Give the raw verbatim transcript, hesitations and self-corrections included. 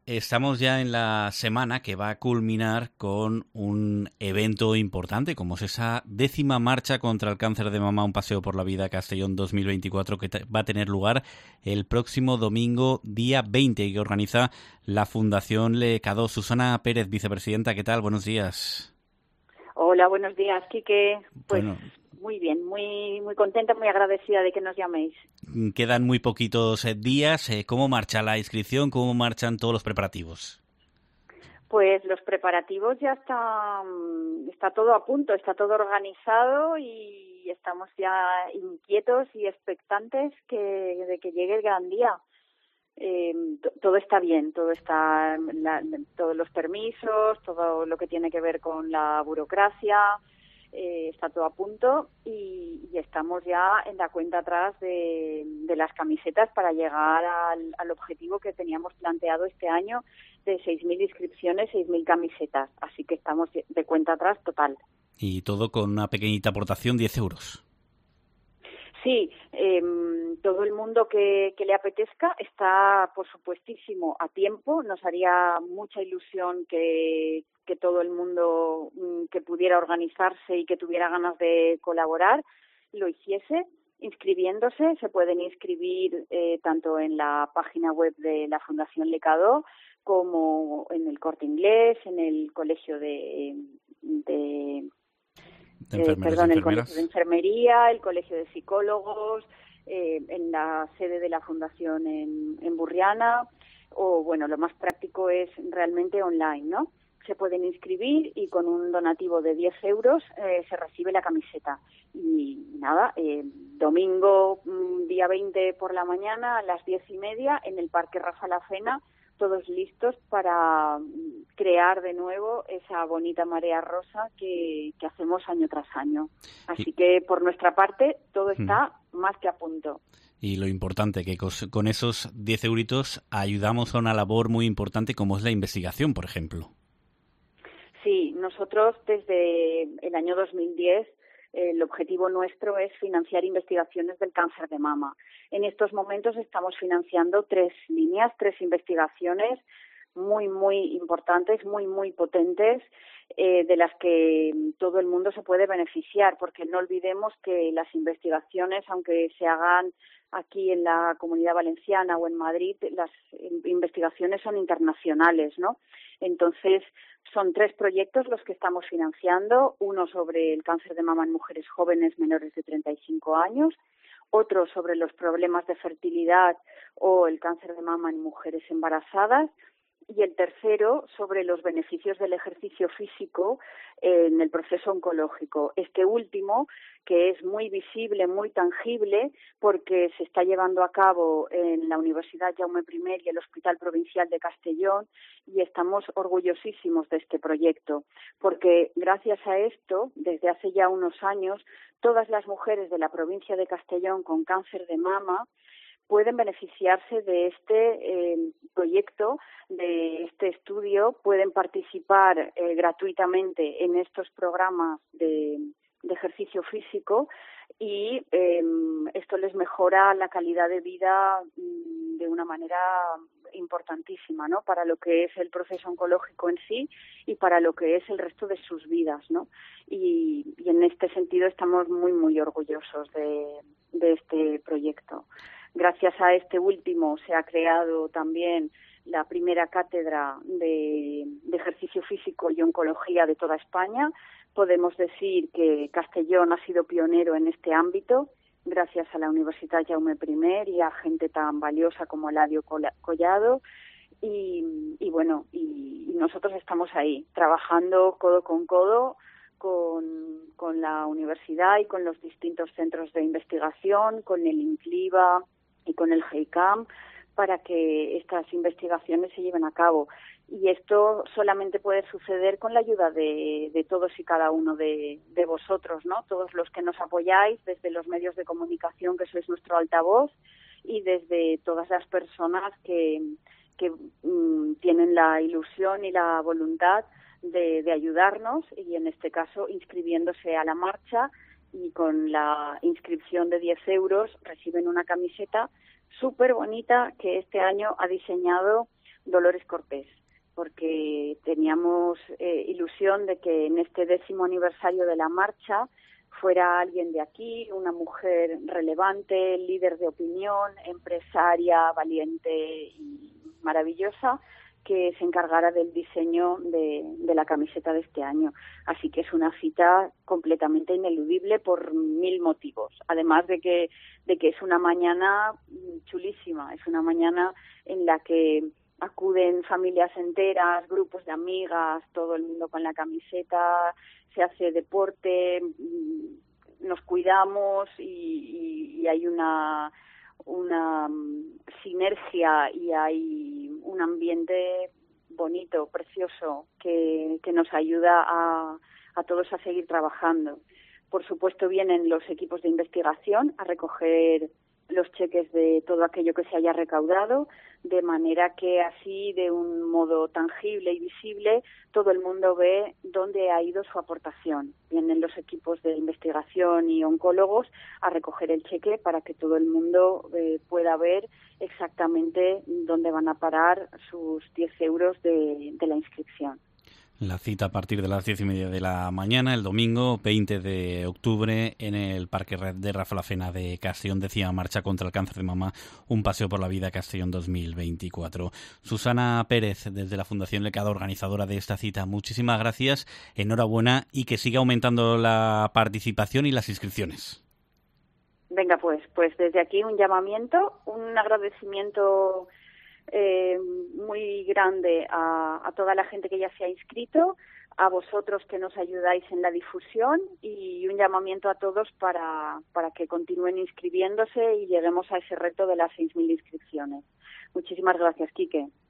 estamos ya en la semana que va a culminar con un evento importante, como es esa décima marcha contra el cáncer de mama, un paseo por la vida Castellón dos mil veinticuatro, que va a tener lugar el próximo domingo, día veinte, y que organiza la Fundación Le Cadó. Susana Pérez, vicepresidenta, ¿qué tal? Buenos días. Hola, buenos días, Quique. Pues Bueno, muy bien, muy muy contenta, muy agradecida de que nos llaméis. quedan muy poquitos eh, días. Eh, ¿Cómo marcha la inscripción? ¿Cómo marchan todos los preparativos? Pues los preparativos ya están, está todo a punto, está todo organizado y estamos ya inquietos y expectantes que, de que llegue el gran día. Eh, t- todo está bien, todo está, la, todos los permisos, todo lo que tiene que ver con la burocracia, eh, está todo a punto y, y estamos ya en la cuenta atrás de, de las camisetas para llegar al, al objetivo que teníamos planteado este año de seis mil inscripciones, seis mil camisetas. Así que estamos de cuenta atrás total. Y todo con una pequeñita aportación, diez euros. Sí, eh, todo el mundo que, que le apetezca está, por supuestísimo, a tiempo. Nos haría mucha ilusión que, que todo el mundo mm, que pudiera organizarse y que tuviera ganas de colaborar lo hiciese. Inscribiéndose, se pueden inscribir eh, tanto en la página web de la Fundación Le Cadó como en el Corte Inglés, en el Colegio de... de De Eh, enfermeros y perdón, el Colegio de enfermeras. Enfermería, el Colegio de Psicólogos, eh, en la sede de la Fundación en, en Burriana, o bueno, lo más práctico es realmente online, ¿no? Se pueden inscribir y con un donativo de diez euros eh, se recibe la camiseta. Y nada, eh, domingo, día veinte por la mañana, a las diez y media, en el Parque Rafa La Cena, todos listos para crear de nuevo esa bonita marea rosa que, que hacemos año tras año. Así Y, que por nuestra parte todo está más que a punto. y lo importante, que con esos diez euritos ayudamos a una labor muy importante como es la investigación, por ejemplo. Sí, nosotros desde el año dos mil diez el objetivo nuestro es financiar investigaciones del cáncer de mama. En estos momentos estamos financiando tres líneas, tres investigaciones muy, muy importantes, muy, muy potentes, eh, de las que todo el mundo se puede beneficiar, porque no olvidemos que las investigaciones, aunque se hagan aquí en la Comunidad Valenciana o en Madrid, las investigaciones son internacionales, ¿no? Entonces, son tres proyectos los que estamos financiando, uno sobre el cáncer de mama en mujeres jóvenes menores de treinta y cinco años, otro sobre los problemas de fertilidad o el cáncer de mama en mujeres embarazadas, y el tercero sobre los beneficios del ejercicio físico en el proceso oncológico. Este último, que es muy visible, muy tangible, porque se está llevando a cabo en la Universidad Jaume primero y el Hospital Provincial de Castellón, y estamos orgullosísimos de este proyecto, porque gracias a esto, desde hace ya unos años, todas las mujeres de la provincia de Castellón con cáncer de mama pueden beneficiarse de este eh, proyecto, de este estudio, pueden participar eh, gratuitamente en estos programas de, de ejercicio físico y eh, esto les mejora la calidad de vida mm, de una manera importantísima, ¿no? Para lo que es el proceso oncológico en sí y para lo que es el resto de sus vidas, ¿no? Y, y en este sentido estamos muy, muy orgullosos de, de este proyecto. Gracias a este último se ha creado también la primera cátedra de, de ejercicio físico y oncología de toda España. Podemos decir que Castellón ha sido pionero en este ámbito, gracias a la Universidad Jaume primero y a gente tan valiosa como Eladio Collado. Y, y bueno, y, y nosotros estamos ahí, trabajando codo con codo con, con la universidad y con los distintos centros de investigación, con el INCLIVA y con el GEICAM, para que estas investigaciones se lleven a cabo. Y esto solamente puede suceder con la ayuda de, de todos y cada uno de, de vosotros, ¿no? Todos los que nos apoyáis desde los medios de comunicación, que sois nuestro altavoz, y desde todas las personas que, que mmm, tienen la ilusión y la voluntad de, de ayudarnos, y en este caso inscribiéndose a la marcha, y con la inscripción de diez euros reciben una camiseta súper bonita que este año ha diseñado Dolores Cortés, porque teníamos eh, ilusión de que en este décimo aniversario de la marcha fuera alguien de aquí, una mujer relevante, líder de opinión, empresaria, valiente y maravillosa, que se encargara del diseño de, de la camiseta de este año. Así que es una cita completamente ineludible por mil motivos. Además de que, de que es una mañana chulísima, es una mañana en la que acuden familias enteras, grupos de amigas, todo el mundo con la camiseta, se hace deporte, nos cuidamos y, y, y hay una una sinergia y hay un ambiente bonito, precioso, que, que nos ayuda a, a todos a seguir trabajando. Por supuesto, vienen los equipos de investigación a recoger los cheques de todo aquello que se haya recaudado, de manera que así, de un modo tangible y visible, todo el mundo ve dónde ha ido su aportación. Vienen los equipos de investigación y oncólogos a recoger el cheque para que todo el mundo eh, pueda ver exactamente dónde van a parar sus diez euros de, de la inscripción. La cita a partir de las diez y media de la mañana, el domingo veinte de octubre, en el Parque de Rafalafena de Castellón, décima marcha contra el cáncer de mama, un paseo por la vida Castellón dos mil veinticuatro. Susana Pérez, desde la Fundación Lecada, organizadora de esta cita, muchísimas gracias, enhorabuena y que siga aumentando la participación y las inscripciones. Venga, pues, pues desde aquí un llamamiento, un agradecimiento Eh, muy grande a, a toda la gente que ya se ha inscrito, a vosotros que nos ayudáis en la difusión y un llamamiento a todos para, para que continúen inscribiéndose y lleguemos a ese reto de las seis mil inscripciones. Muchísimas gracias, Quique.